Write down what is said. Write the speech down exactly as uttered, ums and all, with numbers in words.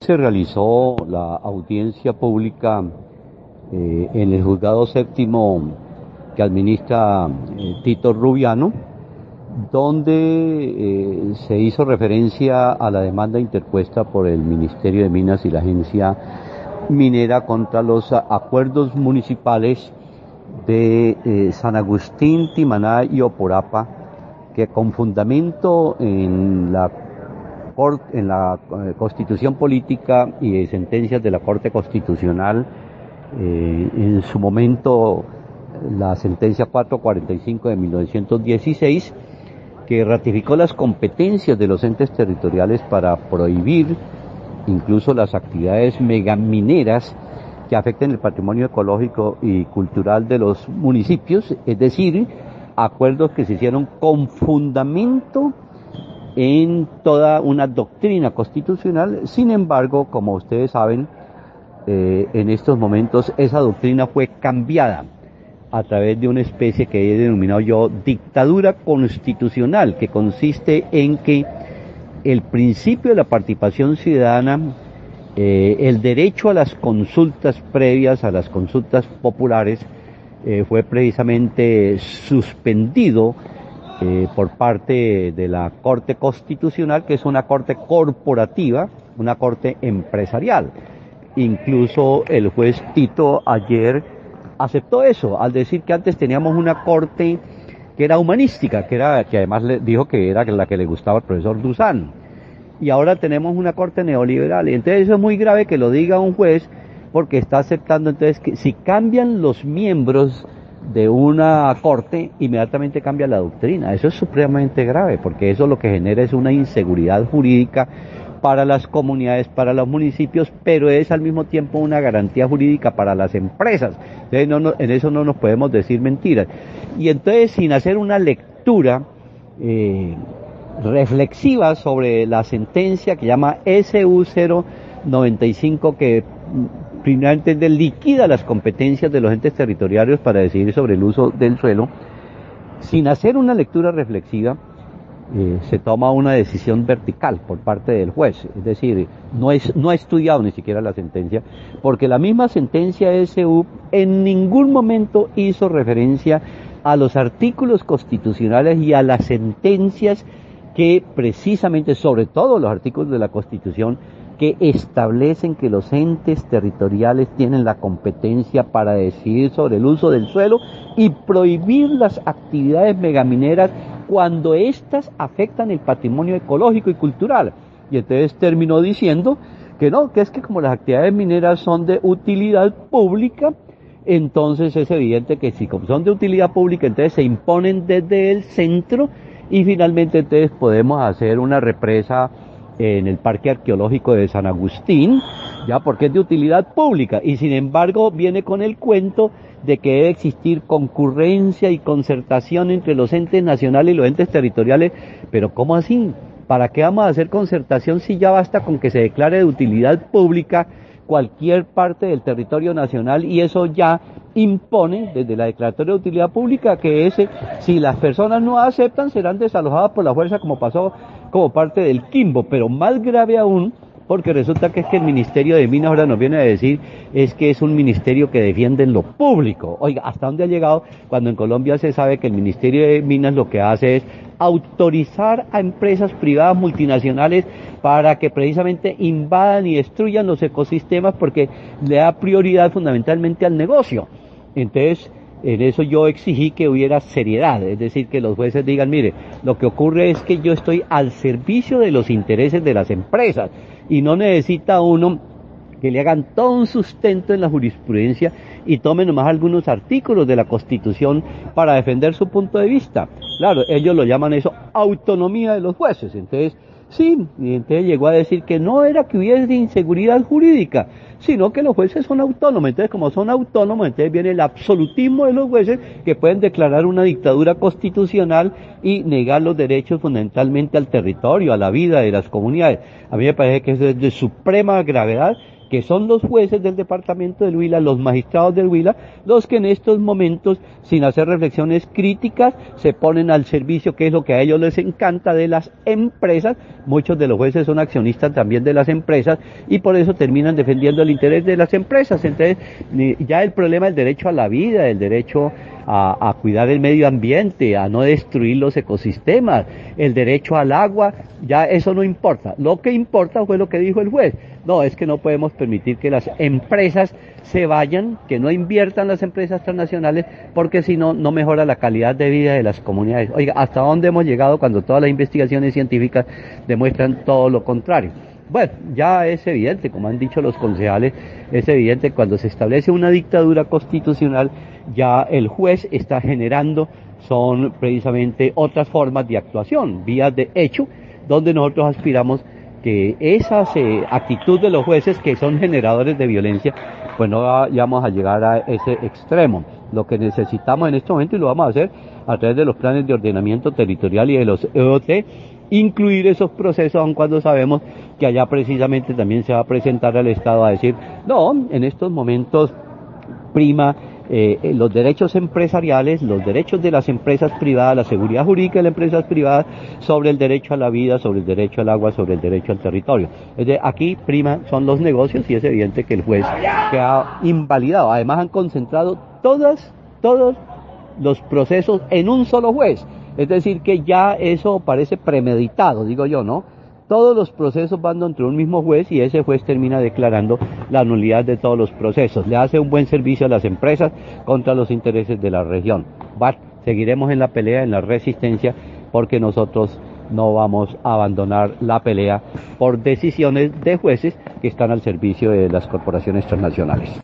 se realizó la audiencia pública eh, en el juzgado séptimo que administra eh, Tito Rubiano, donde eh, se hizo referencia a la demanda interpuesta por el Ministerio de Minas y la Agencia Minera contra los acuerdos municipales de eh, San Agustín, Timaná y Oporapa, que con fundamento en la en la eh, Constitución Política y de sentencias de la Corte Constitucional, eh, en su momento la sentencia cuatrocientos cuarenta y cinco de mil novecientos dieciséis, que ratificó las competencias de los entes territoriales para prohibir incluso las actividades megamineras que afecten el patrimonio ecológico y cultural de los municipios, es decir, acuerdos que se hicieron con fundamento en toda una doctrina constitucional. Sin embargo, como ustedes saben, eh, en estos momentos esa doctrina fue cambiada a través de una especie que he denominado yo dictadura constitucional, que consiste en que el principio de la participación ciudadana, eh, el derecho a las consultas previas, a las consultas populares, eh, fue precisamente suspendido Eh, por parte de la Corte Constitucional, que es una corte corporativa, una corte empresarial. Incluso el juez Tito ayer aceptó eso, al decir que antes teníamos una corte que era humanística, que era, que además le dijo que era la que le gustaba al profesor Dusan, y ahora tenemos una corte neoliberal. Y entonces eso es muy grave que lo diga un juez, porque está aceptando entonces que si cambian los miembros de una corte, inmediatamente cambia la doctrina. Eso es supremamente grave, porque eso lo que genera es una inseguridad jurídica para las comunidades, para los municipios, pero es al mismo tiempo una garantía jurídica para las empresas. Entonces no, no, en eso no nos podemos decir mentiras. Y entonces, sin hacer una lectura eh, reflexiva sobre la sentencia que llama S U cero noventa y cinco, que primeramente liquida las competencias de los entes territoriales para decidir sobre el uso del suelo, sin hacer una lectura reflexiva, eh, se toma una decisión vertical por parte del juez. Es decir, no, es, no ha estudiado ni siquiera la sentencia, porque la misma sentencia S U en ningún momento hizo referencia a los artículos constitucionales y a las sentencias que precisamente, sobre todo los artículos de la Constitución, que establecen que los entes territoriales tienen la competencia para decidir sobre el uso del suelo y prohibir las actividades megamineras cuando éstas afectan el patrimonio ecológico y cultural. Y entonces terminó diciendo que no, que es que como las actividades mineras son de utilidad pública, entonces es evidente que si como son de utilidad pública, entonces se imponen desde el centro, y finalmente entonces podemos hacer una represa en el Parque Arqueológico de San Agustín, ya porque es de utilidad pública, y sin embargo viene con el cuento de que debe existir concurrencia y concertación entre los entes nacionales y los entes territoriales. Pero ¿cómo así? ¿Para qué vamos a hacer concertación si ya basta con que se declare de utilidad pública cualquier parte del territorio nacional, y eso ya impone desde la declaratoria de utilidad pública que ese, si las personas no aceptan, serán desalojadas por la fuerza, como pasó como parte del Quimbo? Pero más grave aún, porque resulta que es que el Ministerio de Minas ahora nos viene a decir es que es un ministerio que defiende lo público. Oiga, ¿hasta dónde ha llegado cuando en Colombia se sabe que el Ministerio de Minas lo que hace es autorizar a empresas privadas multinacionales para que precisamente invadan y destruyan los ecosistemas, porque le da prioridad fundamentalmente al negocio? Entonces, en eso yo exigí que hubiera seriedad, es decir, que los jueces digan, mire, lo que ocurre es que yo estoy al servicio de los intereses de las empresas, y no necesita uno que le hagan todo un sustento en la jurisprudencia y tomen nomás algunos artículos de la Constitución para defender su punto de vista. Claro, ellos lo llaman eso autonomía de los jueces. Entonces, sí, y entonces llegó a decir que no era que hubiese inseguridad jurídica, sino que los jueces son autónomos. Entonces, como son autónomos, entonces viene el absolutismo de los jueces, que pueden declarar una dictadura constitucional y negar los derechos fundamentalmente al territorio, a la vida de las comunidades. A mí me parece que eso es de suprema gravedad, que son los jueces del departamento del Huila, los magistrados del Huila, los que en estos momentos, sin hacer reflexiones críticas, se ponen al servicio, que es lo que a ellos les encanta, de las empresas. Muchos de los jueces son accionistas también de las empresas y por eso terminan defendiendo el interés de las empresas. Entonces, ya el problema del derecho a la vida, el derecho a, a cuidar el medio ambiente, a no destruir los ecosistemas, el derecho al agua, ya eso no importa. Lo que importa fue lo que dijo el juez. No, es que no podemos permitir que las empresas se vayan, que no inviertan las empresas transnacionales, porque si no, no mejora la calidad de vida de las comunidades. Oiga, ¿hasta dónde hemos llegado cuando todas las investigaciones científicas demuestran todo lo contrario? Bueno, ya es evidente, como han dicho los concejales, es evidente que cuando se establece una dictadura constitucional, ya el juez está generando, son precisamente otras formas de actuación, vías de hecho, donde nosotros aspiramos que esa eh, actitud de los jueces que son generadores de violencia, pues no vamos a llegar a ese extremo. Lo que necesitamos en este momento, y lo vamos a hacer a través de los planes de ordenamiento territorial y de los E O T, incluir esos procesos, aun cuando sabemos que allá precisamente también se va a presentar al Estado a decir, no, en estos momentos prima eh, los derechos empresariales, los derechos de las empresas privadas, la seguridad jurídica de las empresas privadas sobre el derecho a la vida, sobre el derecho al agua, sobre el derecho al territorio. Es decir, aquí prima son los negocios y es evidente que el juez queda invalidado. Además han concentrado todas, todos los procesos en un solo juez. Es decir, que ya eso parece premeditado, digo yo, ¿no? Todos los procesos van entre un mismo juez y ese juez termina declarando la nulidad de todos los procesos. Le hace un buen servicio a las empresas contra los intereses de la región. Bueno, seguiremos en la pelea, en la resistencia, porque nosotros no vamos a abandonar la pelea por decisiones de jueces que están al servicio de las corporaciones transnacionales.